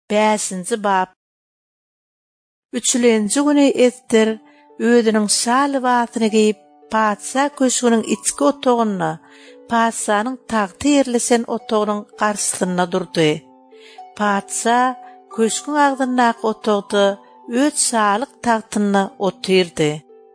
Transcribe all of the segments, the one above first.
5-nji bab. Üçlenji güni Ester özüniň şal libasyny giyip padşa köşküniň içki otagyna, padşanyň tagty ýerlesen otagynyň garşysyna durdy. Padşa köşküň agdyndaky otagda öz şalyk tagtyny otyrdy.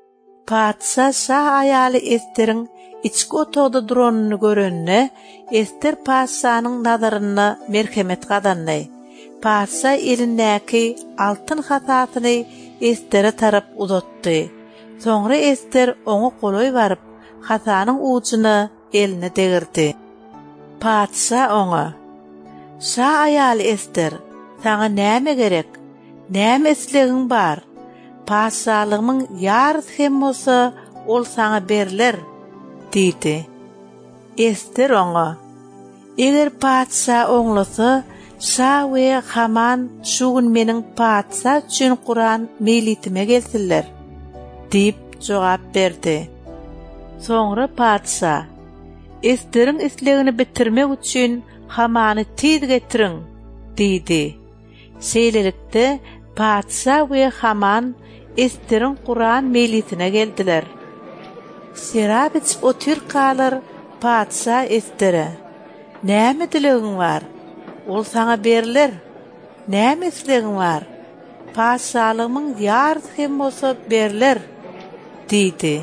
Padşa şah aýaly Esteriň içki otagda duranyny görenne, Ester padşanyň nazaryna merhemet gadandy. Padşa elindäki altyn hatatyny Estere tarap uzatdy. Soňra Ester oňa goloý baryp, hatanyň uçyny eline degirdi. Padşa oňa: "Şah aýaly Ester, saňa näme gerek? Näme islegiň bar? Padşalygymyň ýarys hem bolsa, ol saňa beriler" diýdi. Ester oňa: "Eger padşa oňlasa, şah we Haman şu gün meniň padşa üçin Qur'an meýlitime gelsinler" diýip jogap berdi. Soňra padşa: "Esteriň islegini bitirmek üçin Hamany tiz getiriň" diýdi. Şeýlelikde padşa we Haman Esteriň Qur'an meýlitine geldiler. Serap içip otyr kalar padşa Estere: "Näme dilegiň bar? Ol saňa beriler. Näme islegiň bar? Padşalygymyň ýarys hem bolsa beriler" diýdi.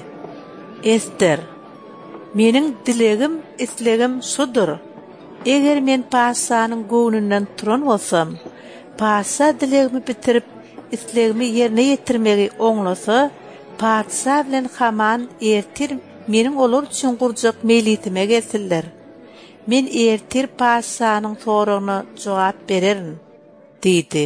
Ester: "Meniň dilegim, islegim şudur. Eger men padşanyň göwnünden turan bolsam, padşa dilegimi bitirip islegimi ýerine ýetirmegi oňlasa, padşa bilen Haman ertir meniň olar üçin gurjak meýlitime gelsinler. Men ertir padşanyň soragyna jogap bererin" diýdi.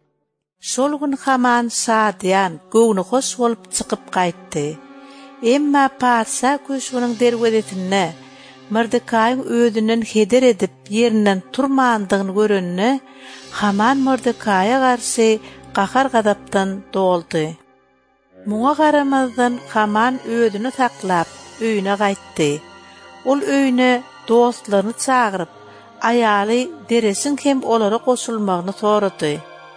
Şol gün Haman şadyan, göwni hoş bolup çykyp gaýtdy. Emma padşa köşküniň derwezesinde Mordekaýyň özünden heder edip ýerinden turmandygyny görenne, Haman Mordekaýa garşy gahar gadapdan doldy. Muňa garamazdan Haman özüni saklap öýüne gaýtdy. Ol öýüne dostlaryny çagyryp, aýaly deresin hem olara goşulmagyny sorady.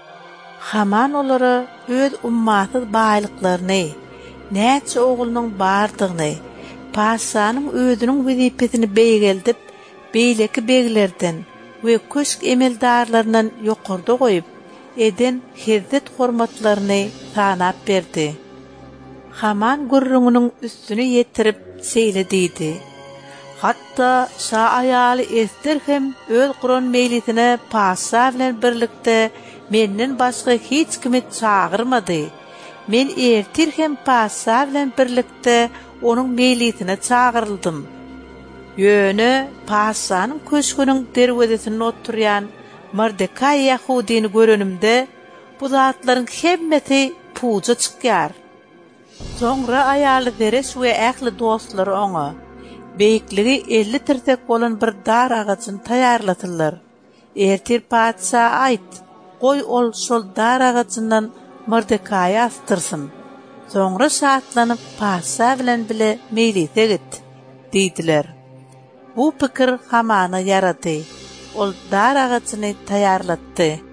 Haman olara öz ummaty baýlyklaryny, näçe oglunyň bardygyny, padşanyň özüniň wezipesini beýgeldip, beýleki beglerden we köşk emeldarlaryndan ýokarda goýup, eden hezret hormatlaryny sanap berdi. Haman gurrungynyň üstüne ýetirip şeýle diýdi: "Hatda şa aýaly Ester hem öz Qur'an meýlitine padşa bilen birlikde menden başga hiç kimi çagyrmady. Men ertir hem padşa bilen birlikde onuň meýlitine çagyryldım. Ýöne padşanyň köşküniň derwezesinde oturýan Mordekaý Yahudyny görenimde bu zatlaryň hemmeti puja çykýar." Soňra aýaly Zereş we ähli dostlary oňa beýikligi 50 tirsek bolan bir dar agaçyny taýýarladylar. Ertir padşa aýt, goý ol şol dar agaçyndan Mordekaýy astyrsyn. Soňra şatlanyp padşa bilen bile meýlite git diýdiler. Bu pikir Hamana ýarady. Ol dar agaçyny taýýarlatdy.